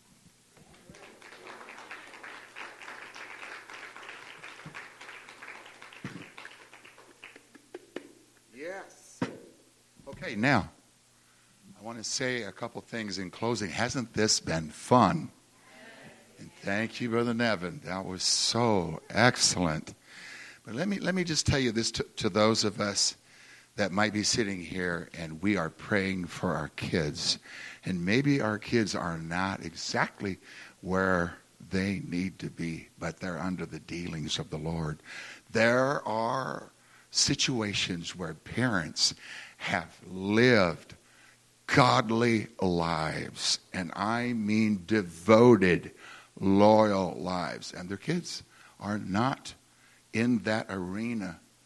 Yes. Okay, now, I want to say a couple things in closing. Hasn't this been fun? And thank you, Brother Nevin. That was so excellent. But let me let me just tell you this to, to those of us that might be sitting here and we are praying for our kids. And maybe our kids are not exactly where they need to be, but they're under the dealings of the Lord. There are situations where parents have lived godly lives, and I mean devoted, loyal lives, and their kids are not in that arena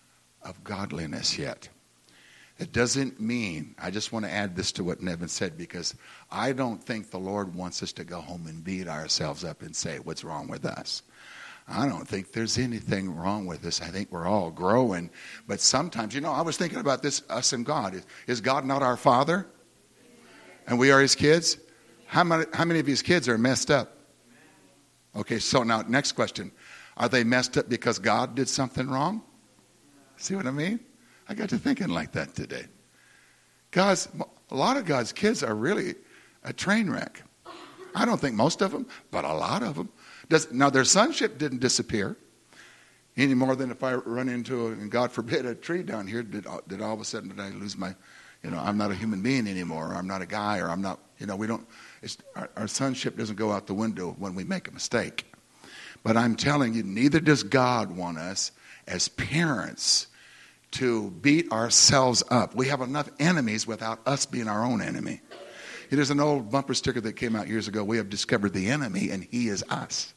of godliness yet. It doesn't mean, I just want to add this to what Nevin said, because I don't think the Lord wants us to go home and beat ourselves up and say, what's wrong with us? I don't think there's anything wrong with us. I think we're all growing. But sometimes, you know, I was thinking about this, us and God. Is, is God not our Father? And we are His kids? How many, how many of His kids are messed up? Okay, so now next question. Are they messed up because God did something wrong? See what I mean? I got to thinking like that today. God's, a lot of God's kids are really a train wreck. I don't think most of them, but a lot of them. Does, now, their sonship didn't disappear any more than if I run into, a, and God forbid, a tree down here, did, did all of a sudden did I lose my, you know, I'm not a human being anymore, or I'm not a guy, or I'm not, you know, we don't, it's, our, our sonship doesn't go out the window when we make a mistake. But I'm telling you, neither does God want us as parents to beat ourselves up. We have enough enemies without us being our own enemy. There's an old bumper sticker that came out years ago. We have discovered the enemy, and he is us.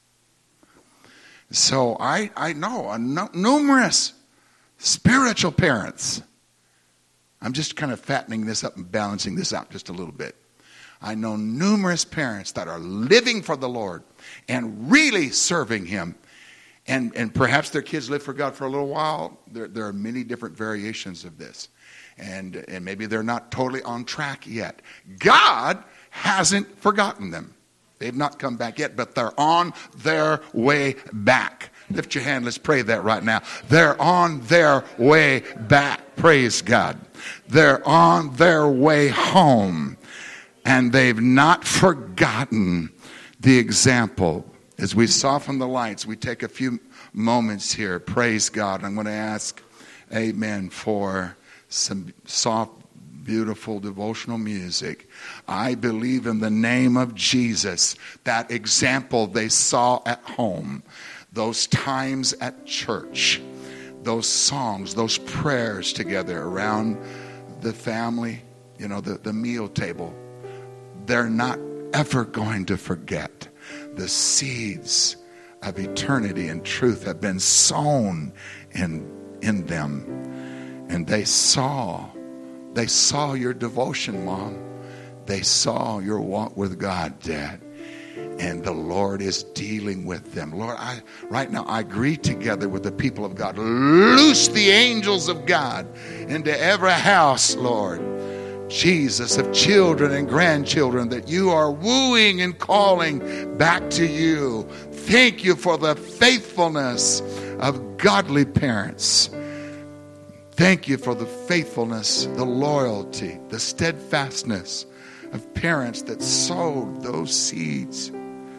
So I, I know no, numerous spiritual parents. I'm just kind of fattening this up and balancing this out just a little bit. I know numerous parents that are living for the Lord and really serving Him. And, and perhaps their kids live for God for a little while. There, there are many different variations of this. And, and maybe they're not totally on track yet. God hasn't forgotten them. They've not come back yet, but they're on their way back. Lift your hand. Let's pray that right now. They're on their way back. Praise God. They're on their way home. And they've not forgotten the example. As we soften the lights, we take a few moments here. Praise God. I'm going to ask, amen, for some soft, beautiful devotional music. I believe in the name of Jesus, that example they saw at home, those times at church, those songs, those prayers together around the family, you know, the, the meal table. They're not ever going to forget. The seeds of eternity and truth have been sown in, in them. And they saw, they saw your devotion, Mom. They saw your walk with God, Dad. And the Lord is dealing with them. Lord, I right now I agree together with the people of God. Loose the angels of God into every house, Lord. Jesus, of children and grandchildren that you are wooing and calling back to you. Thank you for the faithfulness of godly parents. Thank you for the faithfulness, the loyalty, the steadfastness of parents that sowed those seeds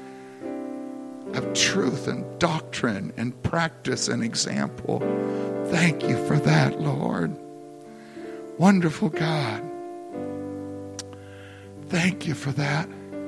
of truth and doctrine and practice and example. Thank you for that, Lord. Wonderful God. Thank you for that.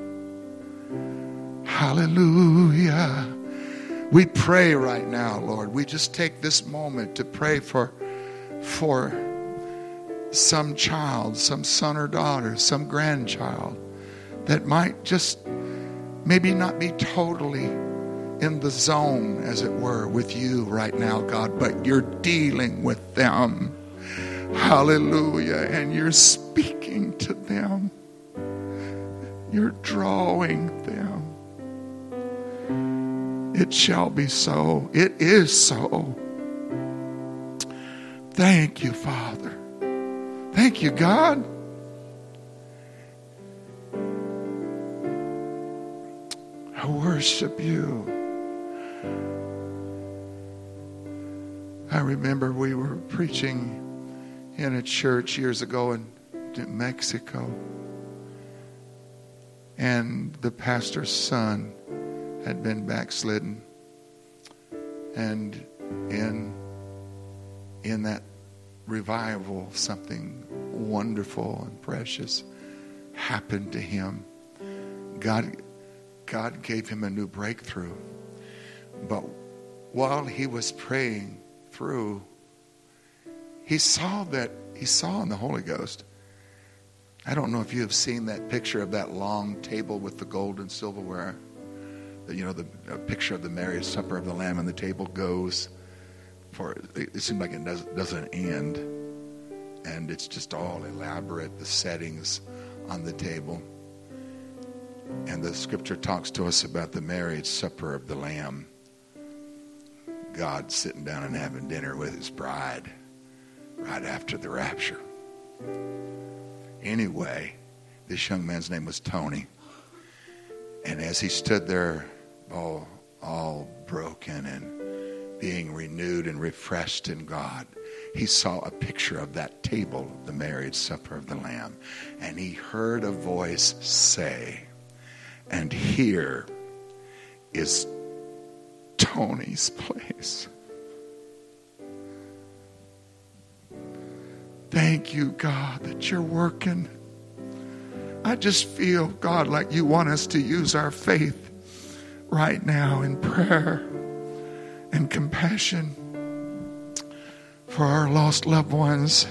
Hallelujah. We pray right now, Lord. We just take this moment to pray for, for some child, some son or daughter, some grandchild that might just maybe not be totally in the zone, as it were, with you right now, God, but you're dealing with them. Hallelujah. And you're speaking to them. You're drawing them. It shall be so. It is so. Thank you, Father. Thank you, God. I worship you. I remember we were preaching in a church years ago in Mexico. And the pastor's son had been backslidden. And in, in that revival, something wonderful and precious happened to him. God, God gave him a new breakthrough. But while he was praying through, he saw that, he saw in the Holy Ghost. I don't know if you have seen that picture of that long table with the gold and silverware. The, you know, the picture of the marriage supper of the Lamb, and the table goes for it, it seems like it does, doesn't end. And it's just all elaborate, the settings on the table. And the scripture talks to us about the marriage supper of the Lamb. God sitting down and having dinner with his bride right after the rapture. Anyway, this young man's name was Tony. And as he stood there all, all broken and being renewed and refreshed in God, he saw a picture of that table, the marriage supper of the Lamb. And he heard a voice say, and here is Tony's place. Thank you, God, that you're working. I just feel, God, like you want us to use our faith right now in prayer and compassion for our lost loved ones.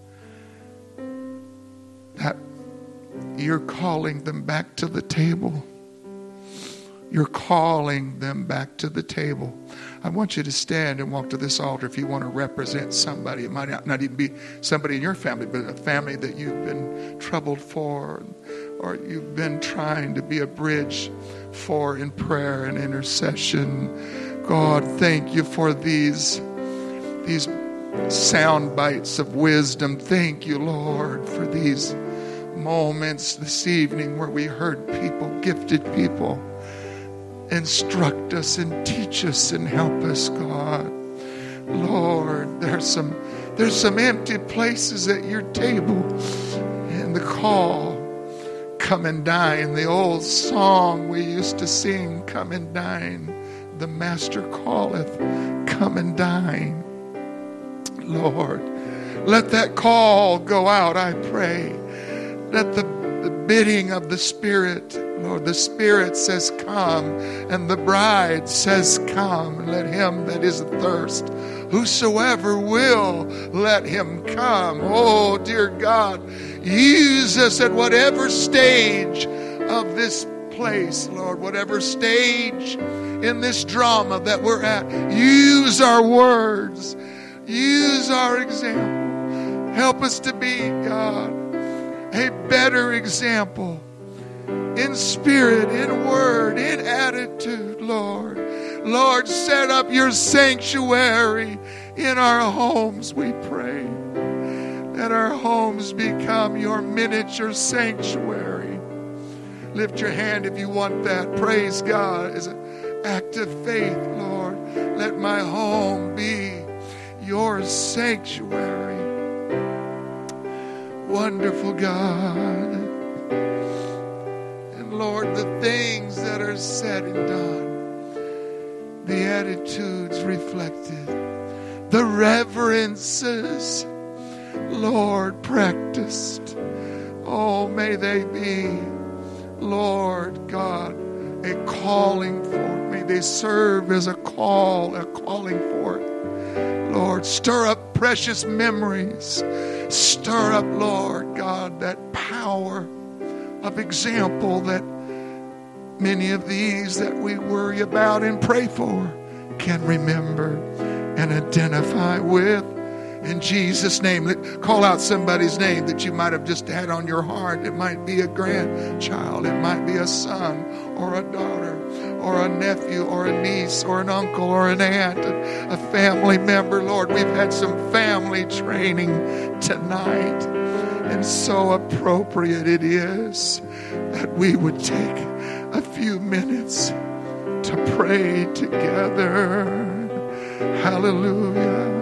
That you're calling them back to the table. You're calling them back to the table. I want you to stand and walk to this altar if you want to represent somebody. It might not even be somebody in your family, but a family that you've been troubled for, or you've been trying to be a bridge for in prayer and intercession. God, thank you for these, these sound bites of wisdom. Thank you, Lord, for these moments this evening where we heard people, gifted people, instruct us and teach us and help us, God. Lord, there's some there's some empty places at your table. And the call, come and dine, the old song we used to sing, come and dine. The Master calleth, come and dine. Lord, let that call go out, I pray. Let the, the bidding of the Spirit, Lord, the Spirit says come, and the bride says come. Let him that is athirst, whosoever will, let him come. Oh, dear God, use us at whatever stage of this place, Lord, whatever stage in this drama that we're at. Use our words. Use our example. Help us to be, God, a better example in spirit, in word, in attitude, Lord. Lord, set up your sanctuary in our homes, we pray. Let our homes become your miniature sanctuary. Lift your hand if you want that. Praise God as an act of faith, Lord. Let my home be your sanctuary. Wonderful God. And Lord, the things that are said and done, the attitudes reflected, the reverences, Lord, practiced. Oh, may they be, Lord God, a calling forth. May they serve as a call, a calling forth. Lord, stir up precious memories. Stir up, Lord God, that power of example that many of these that we worry about and pray for can remember and identify with. In Jesus' name, let, call out somebody's name that you might have just had on your heart. It might be a grandchild. It might be a son or a daughter or a nephew or a niece or an uncle or an aunt, a family member. Lord, we've had some family training tonight. And so appropriate it is that we would take a few minutes to pray together. Hallelujah.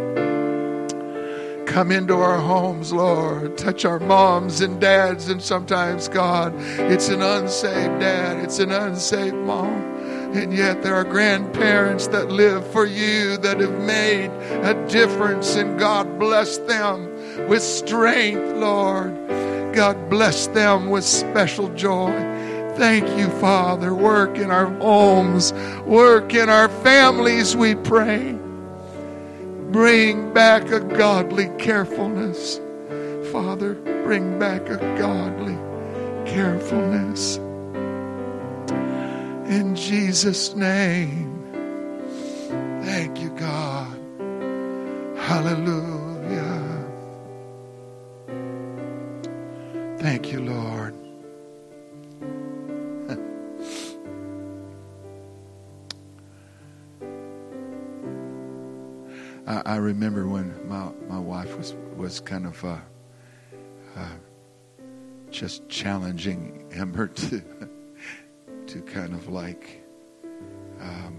Come into our homes, Lord. Touch our moms and dads. And sometimes, God, it's an unsaved dad. It's an unsaved mom. And yet there are grandparents that live for you, that have made a difference. And God bless them with strength, Lord. God bless them with special joy. Thank you, Father. Work in our homes. Work in our families, we pray. Bring back a godly carefulness. Father, bring back a godly carefulness. In Jesus' name. Thank you, God. Hallelujah. Thank you, Lord. I, I remember when my, my wife was, was kind of uh, uh, just challenging Ember to, to kind of like, um,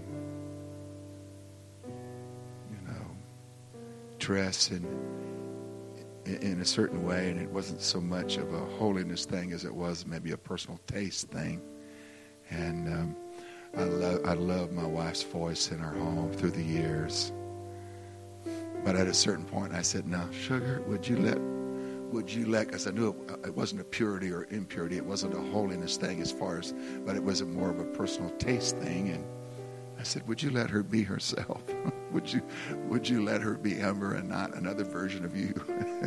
you know, dress in, in a certain way. And it wasn't so much of a holiness thing as it was maybe a personal taste thing. And um, I love I love my wife's voice in our home through the years. But at a certain point, I said, "No, sugar, would you let, would you let?" Because I knew it, it wasn't a purity or impurity. It wasn't a holiness thing as far as, but it was more of a personal taste thing. And I said, "Would you let her be herself? would you, would you let her be Ember and not another version of you?"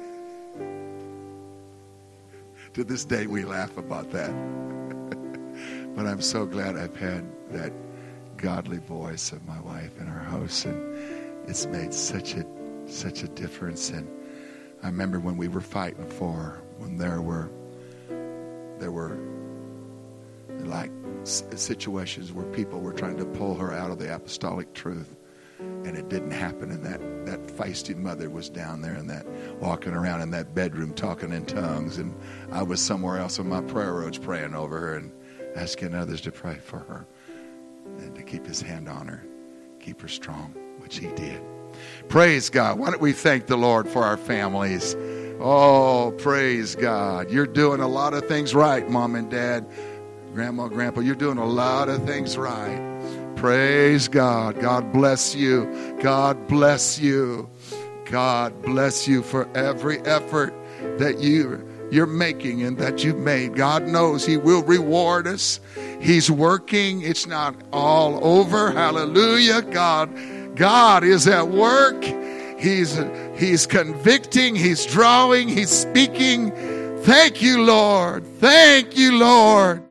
To this day, we laugh about that. But I'm so glad I've had that godly voice of my wife in our house, and it's made such a such a difference. And I remember when we were fighting for, when there were there were like situations where people were trying to pull her out of the apostolic truth, and it didn't happen. And that that feisty mother was down there and that walking around in that bedroom talking in tongues, and I was somewhere else on my prayer roads praying over her and asking others to pray for her and to keep his hand on her, keep her strong, which he did. Praise God. Why don't we thank the Lord for our families? Oh, praise God. You're doing a lot of things right, Mom and Dad, Grandma, Grandpa. You're doing a lot of things right. Praise God. God bless you. God bless you. God bless you for every effort that you you're making and that you've made. God knows he will reward us. He's working. It's not all over. Hallelujah. God, God is at work. He's, he's convicting. He's drawing. He's speaking. Thank you, Lord. Thank you, Lord.